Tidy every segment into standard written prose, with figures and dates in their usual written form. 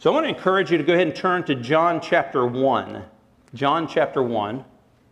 So I want to encourage you to go ahead and turn to John chapter 1. John chapter 1.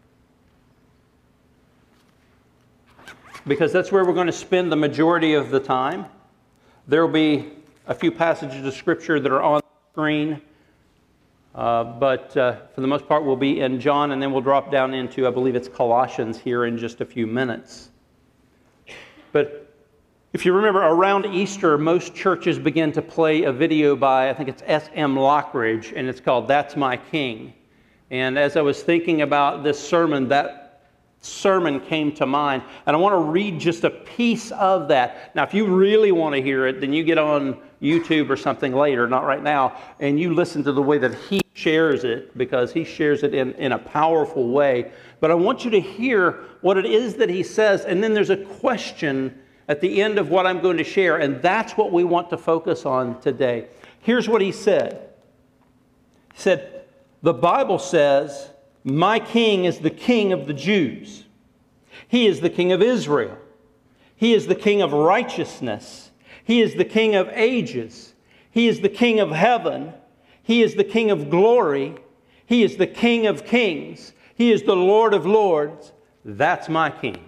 Because that's where we're going to spend the majority of the time. There will be a few passages of Scripture that are on the screen. But for the most part, we'll be in John, and then we'll drop down into, I believe it's Colossians here in just a few minutes. But if you remember, around Easter, most churches begin to play a video by, I think it's S.M. Lockridge, and it's called That's My King. And as I was thinking about this sermon, that sermon came to mind, and I want to read just a piece of that. Now, if you really want to hear it, then you get on YouTube or something later, not right now, and you listen to the way that he shares it, because he shares it in a powerful way. But I want you to hear what it is that he says, and then there's a question at the end of what I'm going to share, and that's what we want to focus on today. Here's what he said. He said, the Bible says, my king is the king of the Jews. He is the king of Israel. He is the king of righteousness. He is the king of ages. He is the king of heaven. He is the king of glory. He is the king of kings. He is the Lord of lords. That's my king.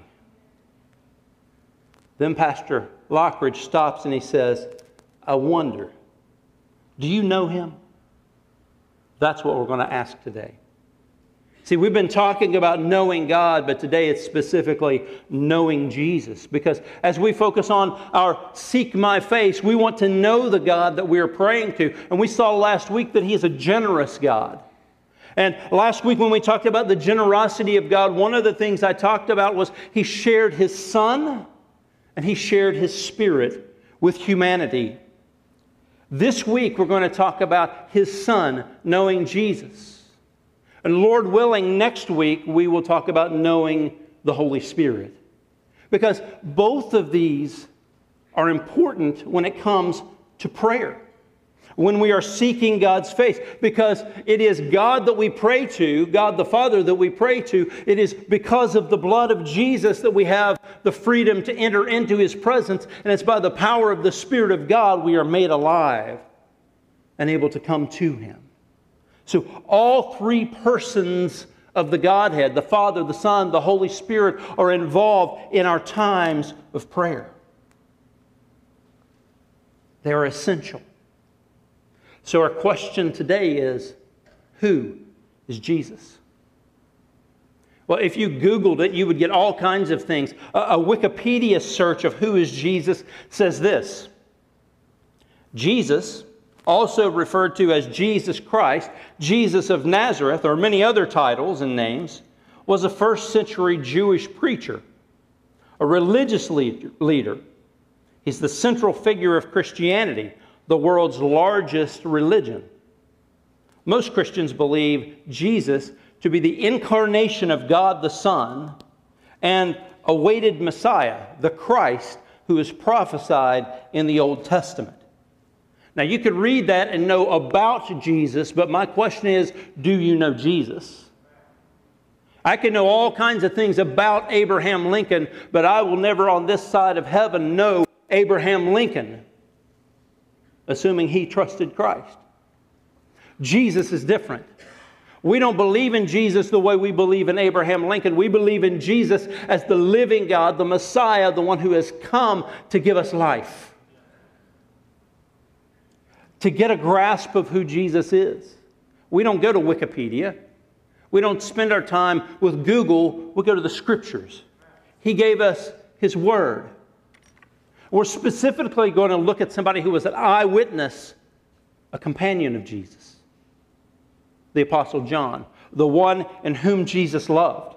Then Pastor Lockridge stops and he says, I wonder, do you know him? That's what we're going to ask today. See, we've been talking about knowing God, but today it's specifically knowing Jesus. Because as we focus on our Seek My Face, we want to know the God that we are praying to. And we saw last week that He is a generous God. And last week when we talked about the generosity of God, one of the things I talked about was He shared His Son and He shared His Spirit with humanity. This week we're going to talk about His Son, knowing Jesus. And Lord willing, next week we will talk about knowing the Holy Spirit. Because both of these are important when it comes to prayer. When we are seeking God's face. Because it is God that we pray to, God the Father that we pray to. It is because of the blood of Jesus that we have the freedom to enter into His presence. And it's by the power of the Spirit of God we are made alive and able to come to Him. So all three persons of the Godhead, the Father, the Son, the Holy Spirit, are involved in our times of prayer. They are essential. So our question today is, who is Jesus? Well, if you Googled it, you would get all kinds of things. A Wikipedia search of who is Jesus says this: Jesus, also referred to as Jesus Christ, Jesus of Nazareth, or many other titles and names, was a first century Jewish preacher, a religious leader. He's the central figure of Christianity, the world's largest religion. Most Christians believe Jesus to be the incarnation of God the Son and awaited Messiah, the Christ, who is prophesied in the Old Testament. Now, you could read that and know about Jesus, but my question is, do you know Jesus? I can know all kinds of things about Abraham Lincoln, but I will never on this side of heaven know Abraham Lincoln, assuming he trusted Christ. Jesus is different. We don't believe in Jesus the way we believe in Abraham Lincoln. We believe in Jesus as the living God, the Messiah, the one who has come to give us life. To get a grasp of who Jesus is, we don't go to Wikipedia. We don't spend our time with Google. We go to the Scriptures. He gave us His Word. We're specifically going to look at somebody who was an eyewitness, a companion of Jesus. The Apostle John, the one in whom Jesus loved.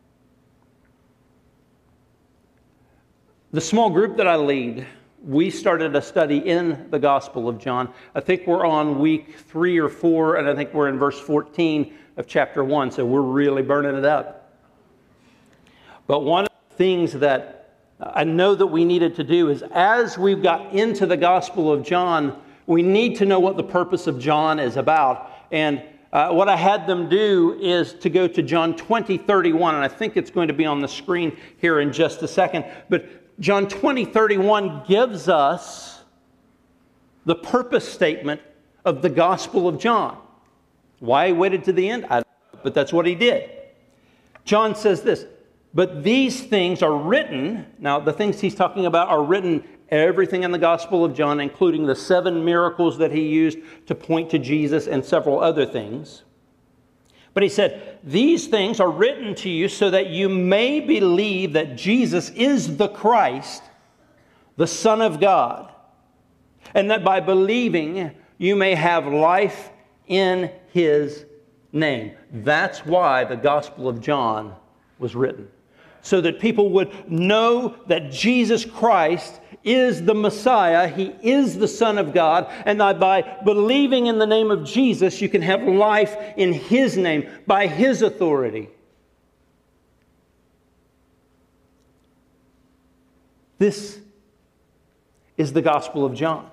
The small group that I lead, we started a study in the Gospel of John. I think we're on week 3 or 4, and I think we're in verse 14 of chapter 1, so we're really burning it up. But one of the things that I know that we needed to do is, as we've got into the Gospel of John, we need to know what the purpose of John is about. And what I had them do is to go to John 20:31, and I think it's going to be on the screen here in just a second. But John 20:31 gives us the purpose statement of the Gospel of John. Why he waited to the end, I don't know, but that's what he did. John says this, but these things are written, now the things he's talking about are written, everything in the Gospel of John, including the 7 miracles that he used to point to Jesus and several other things. But he said, these things are written to you so that you may believe that Jesus is the Christ, the Son of God, and that by believing you may have life in His name. That's why the Gospel of John was written. So that people would know that Jesus Christ is the Messiah, He is the Son of God, and that by believing in the name of Jesus, you can have life in His name, by His authority. This is the Gospel of John.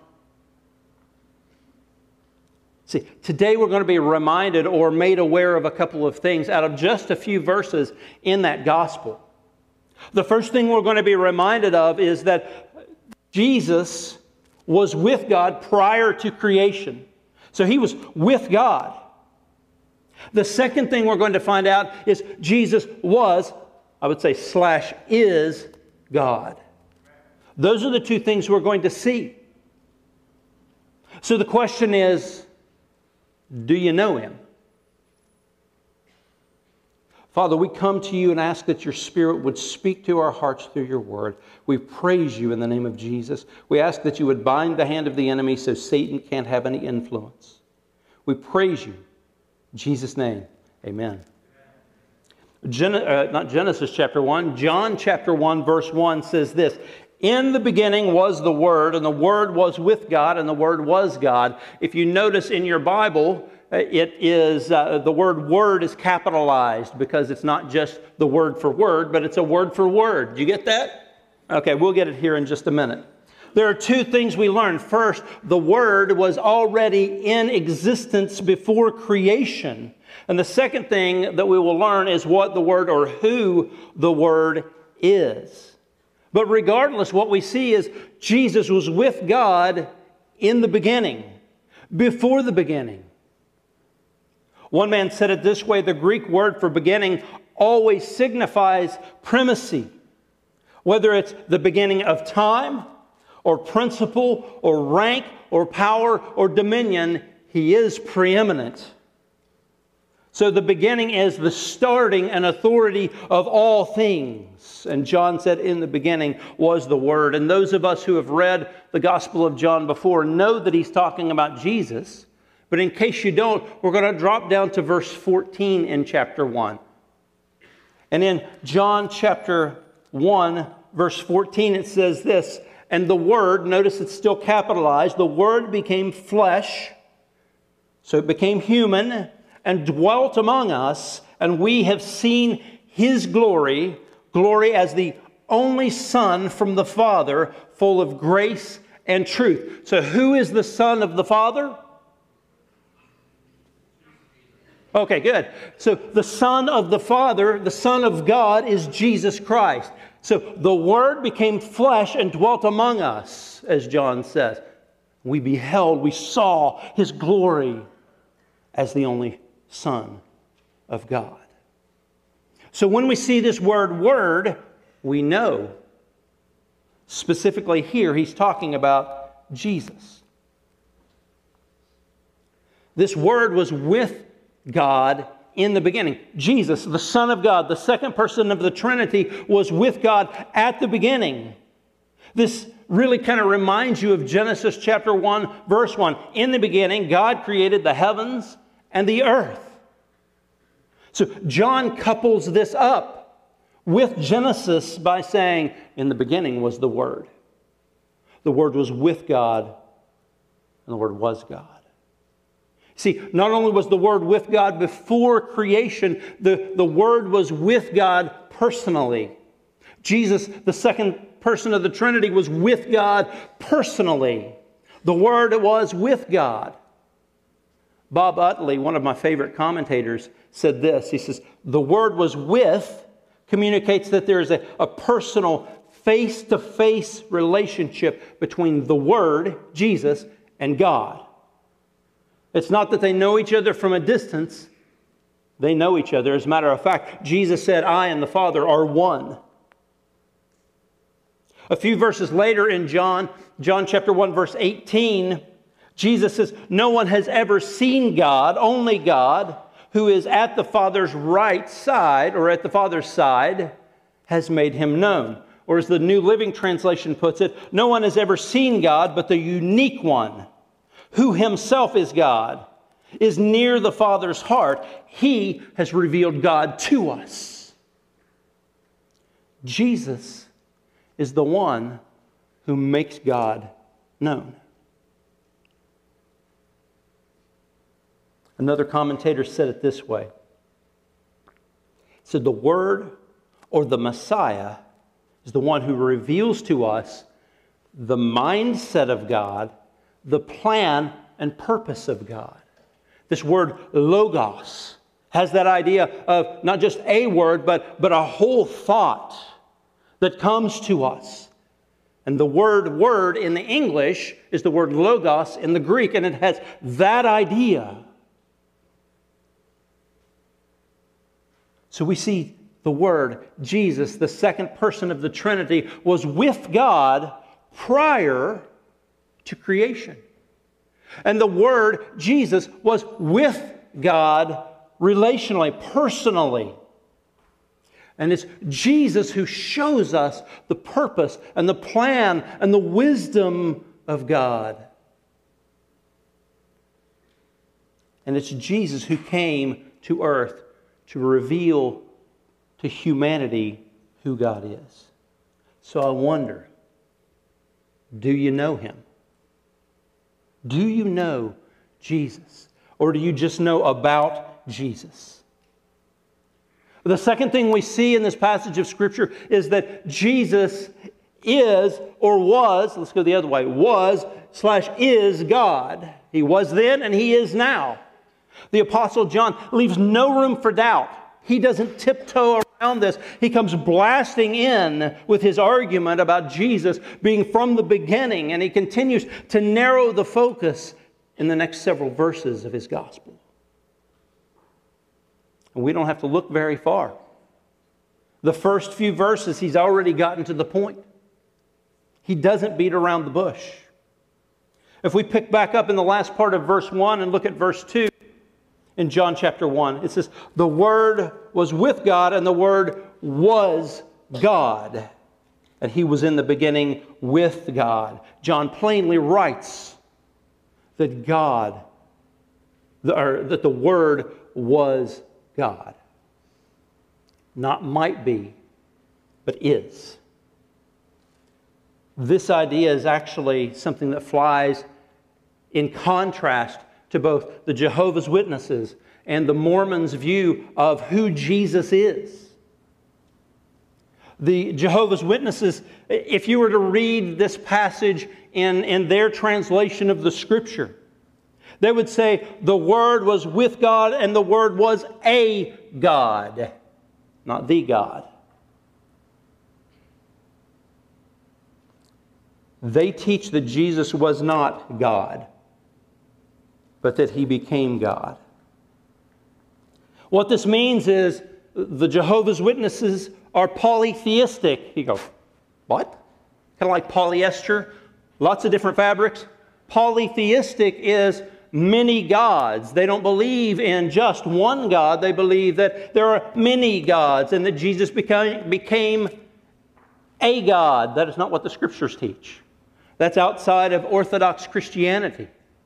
See, today we're going to be reminded or made aware of a couple of things out of just a few verses in that Gospel. The first thing we're going to be reminded of is that Jesus was with God prior to creation. So He was with God. The second thing we're going to find out is Jesus was, I would say, / is God. Those are the two things we're going to see. So the question is, do you know Him? Father, we come to You and ask that Your Spirit would speak to our hearts through Your Word. We praise You in the name of Jesus. We ask that You would bind the hand of the enemy so Satan can't have any influence. We praise You. In Jesus' name, amen. Not Genesis chapter 1, John chapter 1 verse 1 says this, in the beginning was the Word, and the Word was with God, and the Word was God. If you notice in your Bible, it is the word word is capitalized because it's not just the word for word, but it's a word for word. Do you get that? Okay, we'll get it here in just a minute. There are two things we learn. First, the Word was already in existence before creation. And the second thing that we will learn is what the Word or who the Word is. But regardless, what we see is Jesus was with God in the beginning, before the beginning. One man said it this way, the Greek word for beginning always signifies primacy. Whether it's the beginning of time, or principle, or rank, or power, or dominion, He is preeminent. So the beginning is the starting and authority of all things. And John said, in the beginning was the Word. And those of us who have read the Gospel of John before know that he's talking about Jesus. But in case you don't, we're going to drop down to verse 14 in chapter 1. And in John chapter 1, verse 14, it says this, and the Word, notice it's still capitalized, the Word became flesh, so it became human, and dwelt among us, and we have seen His glory, glory as the only Son from the Father, full of grace and truth. So who is the Son of the Father? Okay, good. So the Son of the Father, the Son of God, is Jesus Christ. So the Word became flesh and dwelt among us, as John says. We beheld, we saw His glory as the only Son of God. So when we see this word, word, we know. Specifically here, he's talking about Jesus. This Word was with God in the beginning. Jesus, the Son of God, the second person of the Trinity, was with God at the beginning. This really kind of reminds you of Genesis chapter 1, verse 1. In the beginning, God created the heavens and the earth. So John couples this up with Genesis by saying, in the beginning was the Word. The Word was with God, and the Word was God. See, not only was the Word with God before creation, the Word was with God personally. Jesus, the second person of the Trinity, was with God personally. The Word was with God. Bob Utley, one of my favorite commentators, said this. He says, the word was with communicates that there is a personal face-to-face relationship between the Word, Jesus, and God. It's not that they know each other from a distance. They know each other. As a matter of fact, Jesus said, I and the Father are one. A few verses later in John chapter 1, verse 18, Jesus says, no one has ever seen God, only God, who is at the Father's right side, or at the Father's side, has made him known. Or as the New Living Translation puts it, no one has ever seen God, but the unique one, who himself is God, is near the Father's heart. He has revealed God to us. Jesus is the one who makes God known. Another commentator said it this way. He said, the Word or the Messiah is the one who reveals to us the mindset of God, the plan and purpose of God. This word logos has that idea of not just a word, but a whole thought that comes to us. And the word in the English is the word logos in the Greek, and it has that idea. So we see the Word, Jesus, the second person of the Trinity, was with God prior to creation. And the Word, Jesus, was with God relationally, personally. And it's Jesus who shows us the purpose and the plan and the wisdom of God. And it's Jesus who came to earth to reveal to humanity who God is. So I wonder, do you know Him? Do you know Jesus? Or do you just know about Jesus? The second thing we see in this passage of Scripture is that Jesus is or was, let's go the other way, was/is God. He was then and He is now. The Apostle John leaves no room for doubt. He doesn't tiptoe around this. He comes blasting in with his argument about Jesus being from the beginning, and he continues to narrow the focus in the next several verses of his gospel. And we don't have to look very far. The first few verses, he's already gotten to the point. He doesn't beat around the bush. If we pick back up in the last part of verse 1 and look at verse 2, in John chapter 1, it says, the Word was with God, and the Word was God. And He was in the beginning with God. John plainly writes that that the Word was God. Not might be, but is. This idea is actually something that flies in contrast to both the Jehovah's Witnesses and the Mormons' view of who Jesus is. The Jehovah's Witnesses, if you were to read this passage in their translation of the Scripture, they would say the Word was with God and the Word was a God, not the God. They teach that Jesus was not God, but that He became God. What this means is the Jehovah's Witnesses are polytheistic. You go, what? Kind of like polyester, lots of different fabrics. Polytheistic is many gods. They don't believe in just one God. They believe that there are many gods and that Jesus became a God. That is not what the Scriptures teach. That's outside of Orthodox Christianity.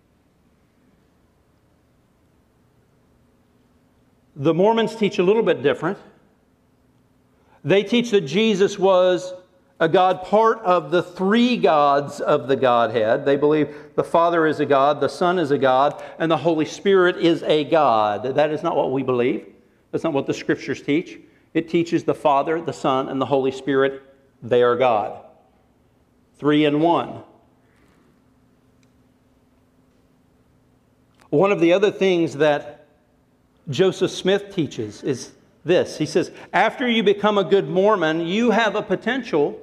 The Mormons teach a little bit different. They teach that Jesus was a God, part of the three gods of the Godhead. They believe the Father is a God, the Son is a God, and the Holy Spirit is a God. That is not what we believe. That's not what the Scriptures teach. It teaches the Father, the Son, and the Holy Spirit, they are God. 3 in 1. One of the other things that Joseph Smith teaches is this. He says, after you become a good Mormon, you have the potential,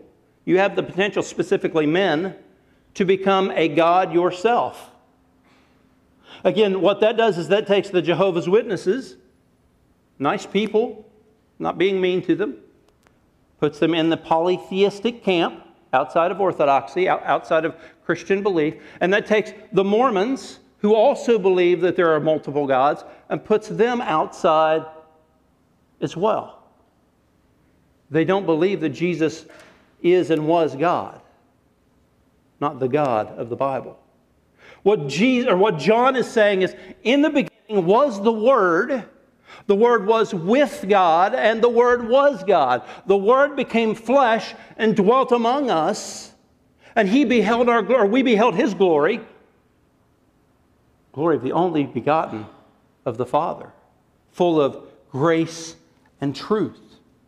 specifically men, to become a God yourself. Again, what that does is that takes the Jehovah's Witnesses, nice people, not being mean to them, puts them in the polytheistic camp, outside of orthodoxy, outside of Christian belief, and that takes the Mormons, who also believe that there are multiple gods, and puts them outside as well. They don't believe that Jesus is and was God, not the God of the Bible. What John is saying is, in the beginning was the Word. The Word was with God, and the Word was God. The Word became flesh and dwelt among us, and we beheld His glory, glory of the only begotten of the Father, full of grace and truth.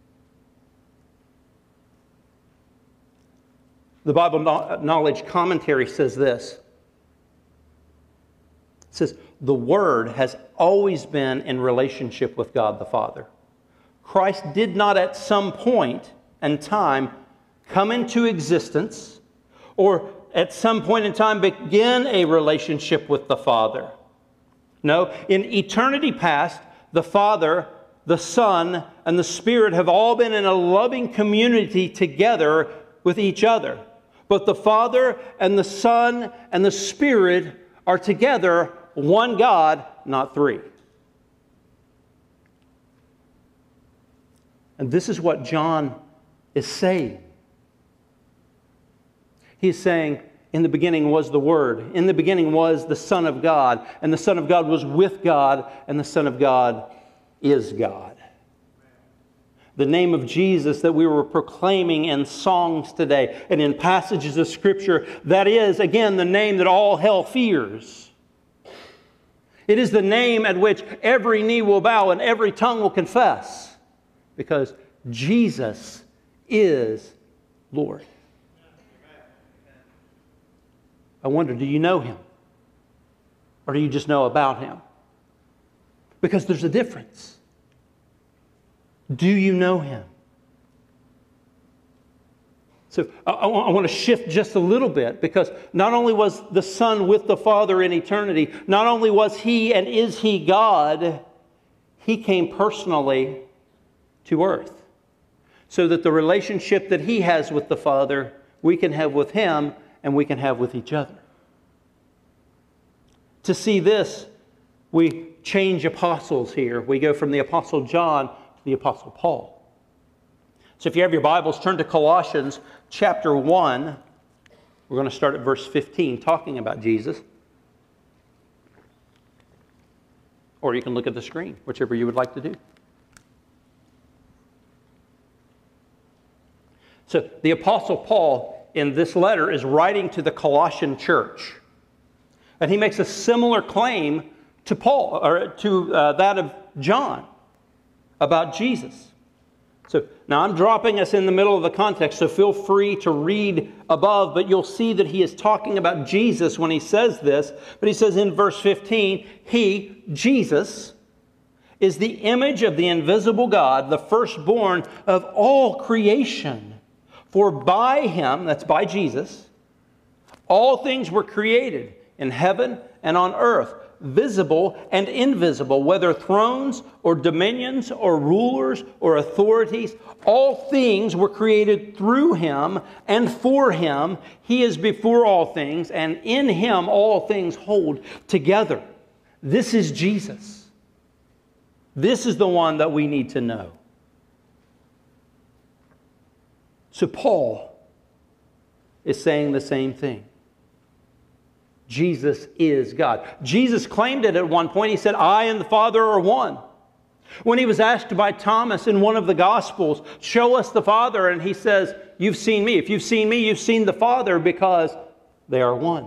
The Bible Knowledge Commentary says this. It says, the Word has always been in relationship with God the Father. Christ did not at some point in time come into existence or at some point in time begin a relationship with the Father. No, in eternity past, the Father, the Son, and the Spirit have all been in a loving community together with each other. But the Father and the Son and the Spirit are together one God, not three. And this is what John is saying. He's saying, in the beginning was the Word. In the beginning was the Son of God. And the Son of God was with God. And the Son of God is God. The name of Jesus that we were proclaiming in songs today and in passages of Scripture, that is, again, the name that all hell fears. It is the name at which every knee will bow and every tongue will confess, because Jesus is Lord. I wonder, do you know Him? Or do you just know about Him? Because there's a difference. Do you know Him? So I want to shift just a little bit, because not only was the Son with the Father in eternity, not only was He and is He God, He came personally to earth, so that the relationship that He has with the Father, we can have with Him and we can have with each other. To see this, we change apostles here. We go from the Apostle John to the Apostle Paul. So if you have your Bibles, turn to Colossians chapter 1. We're going to start at verse 15, talking about Jesus. Or you can look at the screen, whichever you would like to do. So the Apostle Paul in this letter is writing to the Colossian church. And he makes a similar claim to Paul, or to that of John, about Jesus. So now I'm dropping us in the middle of the context, so feel free to read above, but you'll see that he is talking about Jesus when he says this. But he says in verse 15, He, Jesus, is the image of the invisible God, the firstborn of all creation. For by Him, that's by Jesus, all things were created in heaven and on earth, visible and invisible, whether thrones or dominions or rulers or authorities. All things were created through Him and for Him. He is before all things, and in Him all things hold together. This is Jesus. This is the one that we need to know. So Paul is saying the same thing. Jesus is God. Jesus claimed it at one point. He said, I and the Father are one. When he was asked by Thomas in one of the Gospels, show us the Father, and he says, you've seen me. If you've seen me, you've seen the Father, because they are one.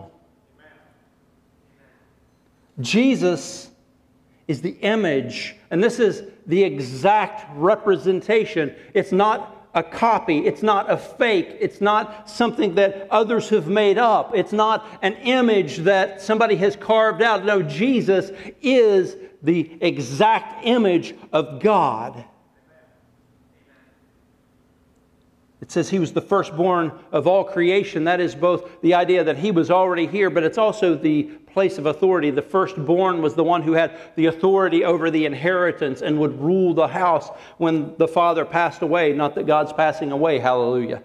Jesus is the image, and this is the exact representation. It's not a copy. It's not a fake. It's not something that others have made up. It's not an image that somebody has carved out. No, Jesus is the exact image of God. It says he was the firstborn of all creation. That is both the idea that he was already here, but it's also the place of authority. The firstborn was the one who had the authority over the inheritance and would rule the house when the father passed away. Not that God's passing away, hallelujah.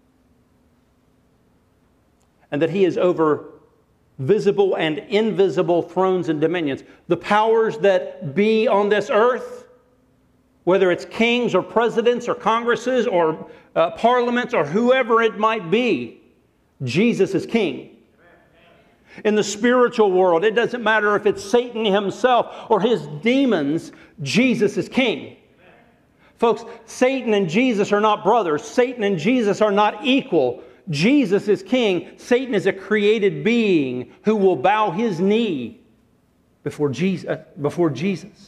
And that he is over visible and invisible thrones and dominions. The powers that be on this earth, whether it's kings or presidents or congresses or parliaments or whoever it might be, Jesus is king. In the spiritual world, it doesn't matter if it's Satan himself or his demons, Jesus is king. Folks, Satan and Jesus are not brothers. Satan and Jesus are not equal. Jesus is king. Satan is a created being who will bow his knee before Jesus.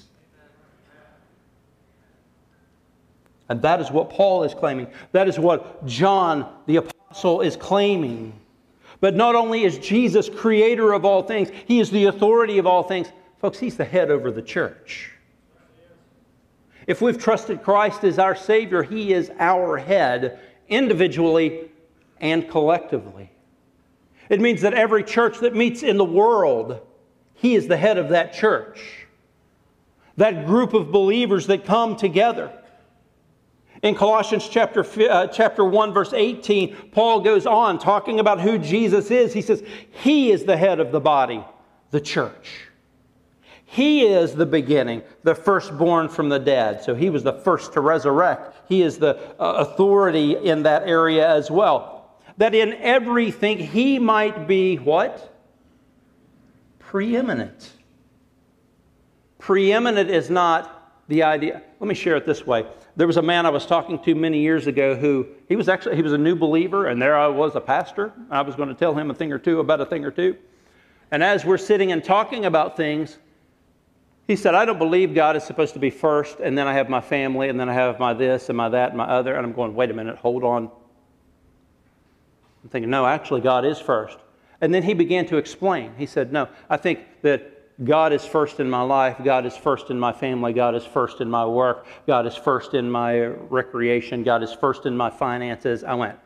And that is what Paul is claiming. That is what John the Apostle is claiming. But not only is Jesus creator of all things, he is the authority of all things. Folks, he's the head over the church. If we've trusted Christ as our Savior, he is our head individually and collectively. It means that every church that meets in the world, he is the head of that church. That group of believers that come together. In Colossians chapter 1, verse 18, Paul goes on talking about who Jesus is. He says, he is the head of the body, the church. He is the beginning, the firstborn from the dead. So he was the first to resurrect. He is the authority in that area as well. That in everything he might be what? Preeminent. Preeminent is not the idea. Let me share it this way. There was a man I was talking to many years ago who, he was a new believer, and there I was, a pastor. I was going to tell him a thing or two. And as we're sitting and talking about things, he said, I don't believe God is supposed to be first, and then I have my family, and then I have my this and my that and my other. And I'm going, wait a minute, hold on. I'm thinking, no, actually God is first. And then he began to explain. He said, no, I think that God is first in my life. God is first in my family. God is first in my work. God is first in my recreation. God is first in my finances. I went,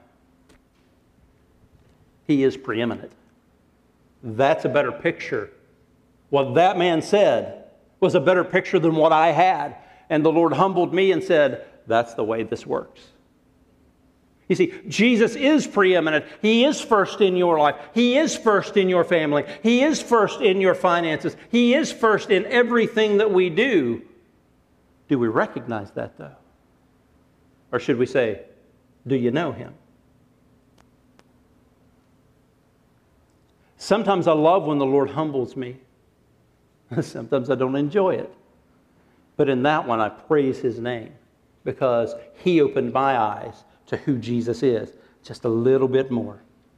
he is preeminent. That's a better picture. What that man said was a better picture than what I had. And the Lord humbled me and said, that's the way this works. You see, Jesus is preeminent. He is first in your life. He is first in your family. He is first in your finances. He is first in everything that we do. Do we recognize that, though? Or should we say, do you know him? Sometimes I love when the Lord humbles me. Sometimes I don't enjoy it. But in that one, I praise his name because he opened my eyes to who Jesus is, just a little bit more.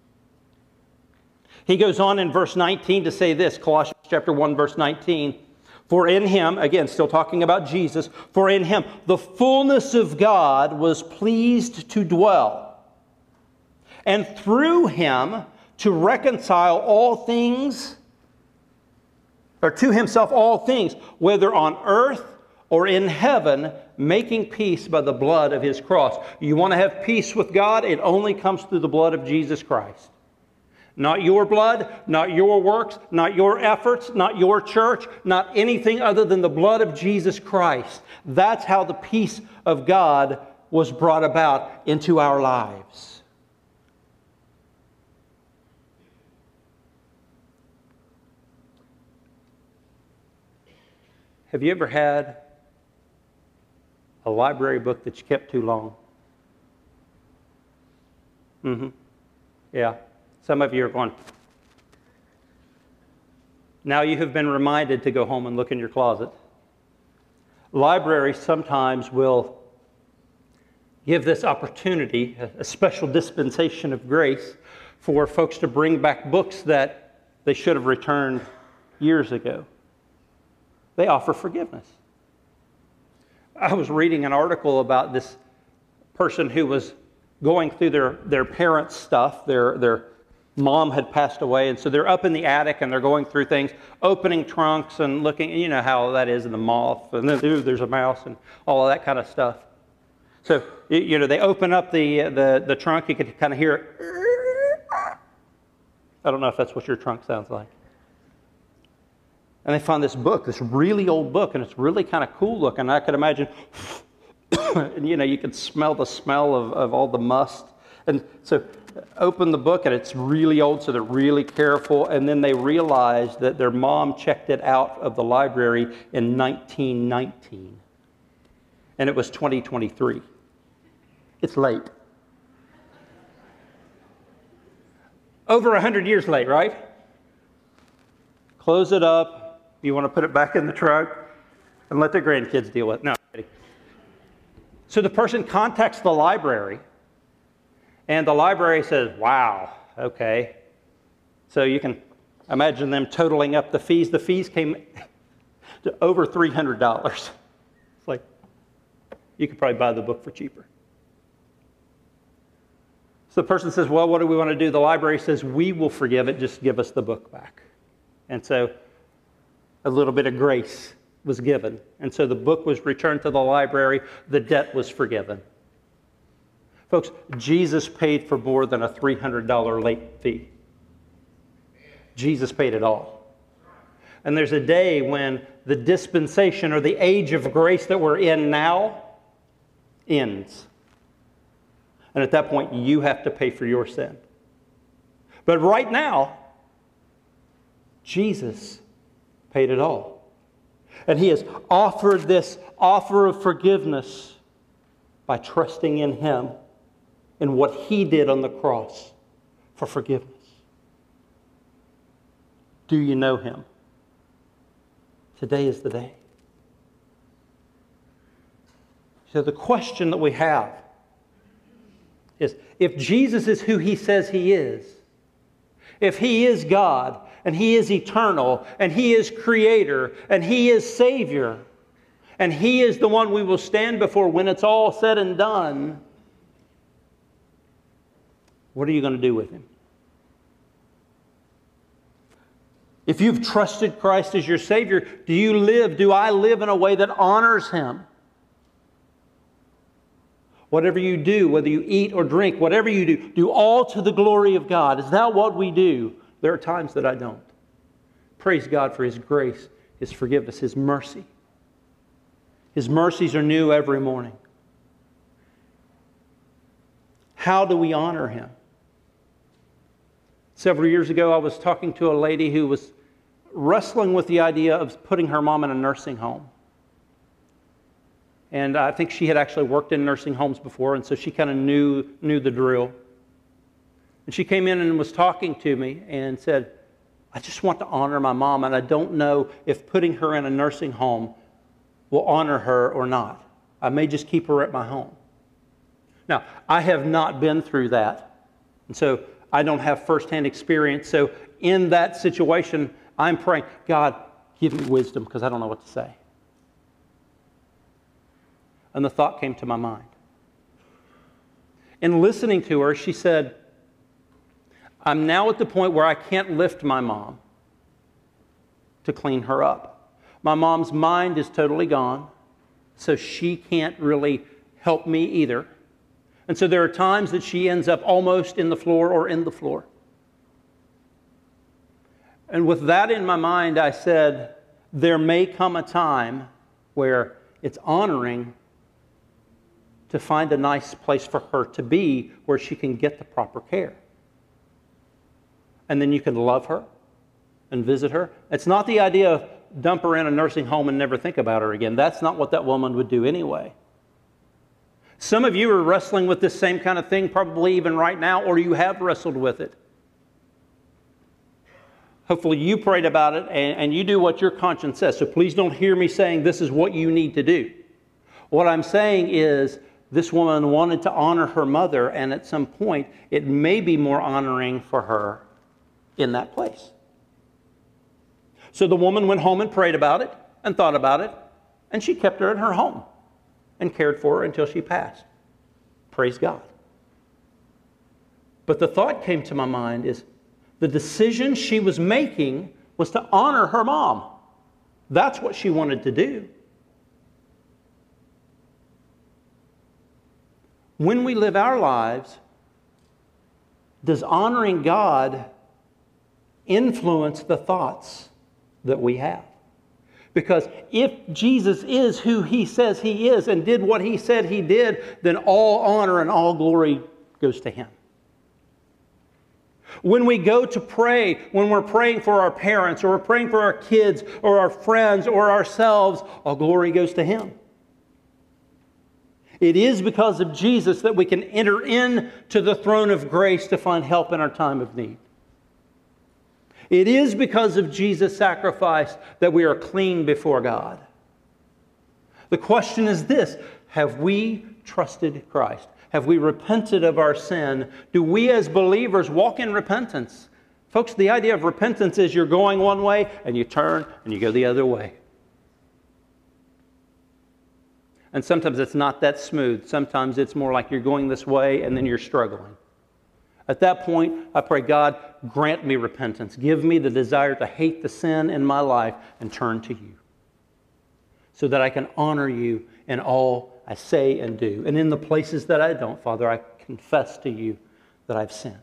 He goes on in verse 19 to say this, Colossians chapter 1, verse 19, for in him, again, still talking about Jesus, for in him the fullness of God was pleased to dwell, and through him to reconcile all things, or to himself all things, whether on earth or in heaven, making peace by the blood of his cross. You want to have peace with God? It only comes through the blood of Jesus Christ. Not your blood, not your works, not your efforts, not your church, not anything other than the blood of Jesus Christ. That's how the peace of God was brought about into our lives. Have you ever had a library book that you kept too long? Yeah. Some of you are going, now you have been reminded to go home and look in your closet. Libraries sometimes will give this opportunity, a special dispensation of grace, for folks to bring back books that they should have returned years ago. They offer forgiveness. I was reading an article about this person who was going through their parents' stuff. Their mom had passed away, and so they're up in the attic and they're going through things, opening trunks and looking, you know how that is in the moth, and then there's a mouse and all of that kind of stuff. So, they open up the trunk. You could kind of hear it. I don't know if that's what your trunk sounds like. And they found this book, this really old book, and it's really kind of cool looking. I could imagine, and you could smell the smell of all the must. And so open the book, and it's really old, so they're really careful. And then they realized that their mom checked it out of the library in 1919. And it was 2023. It's late. Over 100 years late, right? Close it up. You want to put it back in the truck and let the grandkids deal with it. No, I'm kidding. So the person contacts the library, and the library says, wow, okay. So you can imagine them totaling up the fees. The fees came to over $300. It's like, you could probably buy the book for cheaper. So the person says, well, what do we want to do? The library says, we will forgive it, just give us the book back. And so a little bit of grace was given. And so the book was returned to the library. The debt was forgiven. Folks, Jesus paid for more than a $300 late fee. Jesus paid it all. And there's a day when the dispensation or the age of grace that we're in now ends. And at that point, you have to pay for your sin. But right now, Jesus paid it all. And He has offered this offer of forgiveness by trusting in Him and what He did on the cross for forgiveness. Do you know Him? Today is the day. So the question that we have is, if Jesus is who He says He is, if He is God, and He is eternal, and He is Creator, and He is Savior, and He is the one we will stand before when it's all said and done, what are you going to do with Him? If you've trusted Christ as your Savior, do I live in a way that honors Him? Whatever you do, whether you eat or drink, whatever you do all to the glory of God. Is that what we do? There are times that I don't. Praise God for His grace, His forgiveness, His mercy. His mercies are new every morning. How do we honor Him? Several years ago, I was talking to a lady who was wrestling with the idea of putting her mom in a nursing home. And I think she had actually worked in nursing homes before, and so she kind of knew the drill. And she came in and was talking to me and said, I just want to honor my mom, and I don't know if putting her in a nursing home will honor her or not. I may just keep her at my home. Now, I have not been through that, and so I don't have firsthand experience. So in that situation, I'm praying, God, give me wisdom, because I don't know what to say. And the thought came to my mind. In listening to her, she said, I'm now at the point where I can't lift my mom to clean her up. My mom's mind is totally gone, so she can't really help me either. And so there are times that she ends up almost in the floor or in the floor. And with that in my mind, I said, there may come a time where it's honoring to find a nice place for her to be where she can get the proper care. And then you can love her and visit her. It's not the idea of dump her in a nursing home and never think about her again. That's not what that woman would do anyway. Some of you are wrestling with this same kind of thing, probably even right now, or you have wrestled with it. Hopefully you prayed about it and you do what your conscience says. So please don't hear me saying this is what you need to do. What I'm saying is this woman wanted to honor her mother, and at some point it may be more honoring for her in that place. So the woman went home and prayed about it and thought about it, and she kept her in her home and cared for her until she passed. Praise God. But the thought came to my mind is the decision she was making was to honor her mom. That's what she wanted to do. when we live our lives, does honoring God influence the thoughts that we have? Because if Jesus is who He says He is and did what He said He did, then all honor and all glory goes to Him. When we go to pray, when we're praying for our parents or we're praying for our kids or our friends or ourselves, all glory goes to Him. It is because of Jesus that we can enter into the throne of grace to find help in our time of need. It is because of Jesus' sacrifice that we are clean before God. The question is this: have we trusted Christ? Have we repented of our sin? Do we as believers walk in repentance? Folks, the idea of repentance is you're going one way and you turn and you go the other way. And sometimes it's not that smooth. Sometimes it's more like you're going this way and then you're struggling. At that point, I pray, God, grant me repentance. Give me the desire to hate the sin in my life and turn to You, so that I can honor You in all I say and do. And in the places that I don't, Father, I confess to You that I've sinned.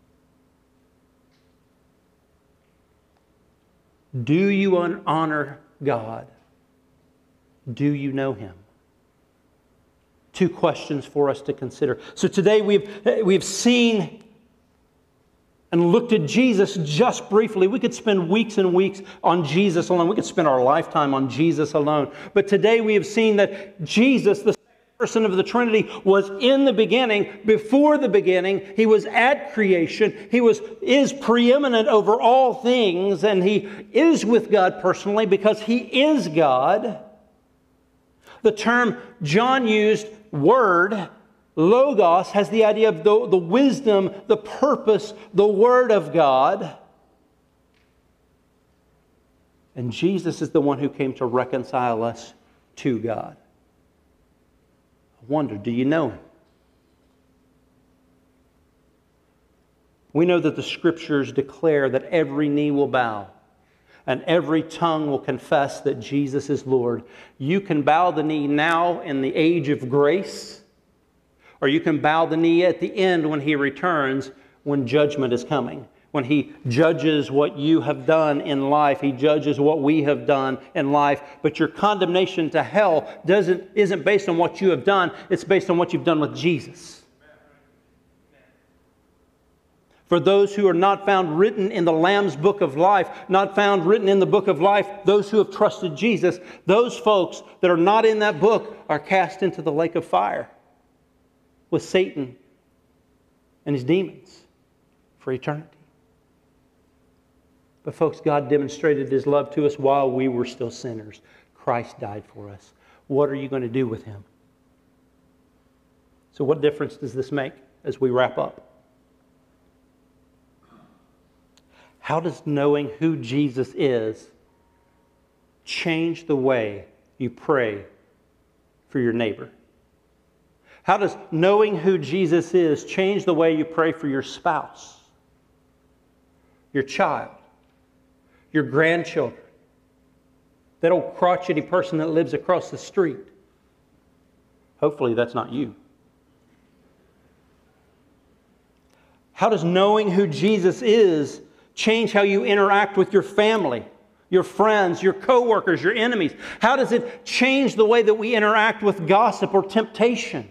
Do you honor God? Do you know Him? Two questions for us to consider. So today we've seen and looked at Jesus just briefly. We could spend weeks and weeks on Jesus alone. We could spend our lifetime on Jesus alone. But today we have seen that Jesus, the person of the Trinity, was in the beginning, before the beginning. He was at creation. He is preeminent over all things, and He is with God personally because He is God. The term John used, word, Logos, has the idea of the wisdom, the purpose, the Word of God. And Jesus is the one who came to reconcile us to God. I wonder, do you know Him? We know that the Scriptures declare that every knee will bow and every tongue will confess that Jesus is Lord. You can bow the knee now in the age of grace, or you can bow the knee at the end when He returns, when judgment is coming. When He judges what you have done in life. He judges what we have done in life. But your condemnation to hell isn't based on what you have done. It's based on what you've done with Jesus. For those who are not found written in the Lamb's book of life, not found written in the book of life, those who have trusted Jesus, those folks that are not in that book are cast into the lake of fire with Satan and his demons for eternity. But folks, God demonstrated His love to us while we were still sinners. Christ died for us. What are you going to do with Him? So what difference does this make as we wrap up? How does knowing who Jesus is change the way you pray for your neighbor? How does knowing who Jesus is change the way you pray for your spouse, your child, your grandchildren, that old crotchety person that lives across the street? Hopefully that's not you. How does knowing who Jesus is change how you interact with your family, your friends, your coworkers, your enemies? How does it change the way that we interact with gossip or temptation?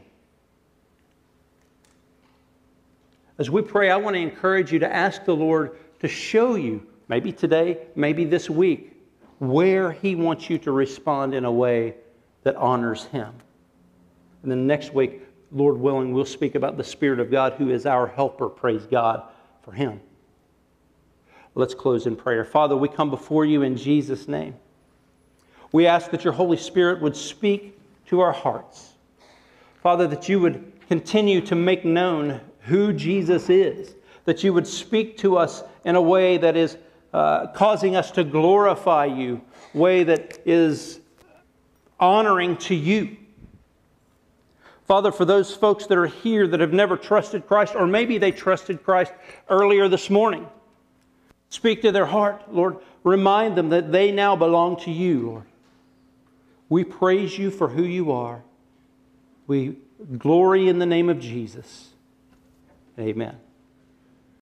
As we pray, I want to encourage you to ask the Lord to show you, maybe today, maybe this week, where He wants you to respond in a way that honors Him. And then next week, Lord willing, we'll speak about the Spirit of God who is our helper. Praise God for Him. Let's close in prayer. Father, we come before You in Jesus' name. We ask that Your Holy Spirit would speak to our hearts. Father, that You would continue to make known who Jesus is. That You would speak to us in a way that is causing us to glorify You, a way that is honoring to You. Father, for those folks that are here that have never trusted Christ, or maybe they trusted Christ earlier this morning, speak to their heart, Lord. Remind them that they now belong to You, Lord. We praise You for who You are. We glory in the name of Jesus. Amen.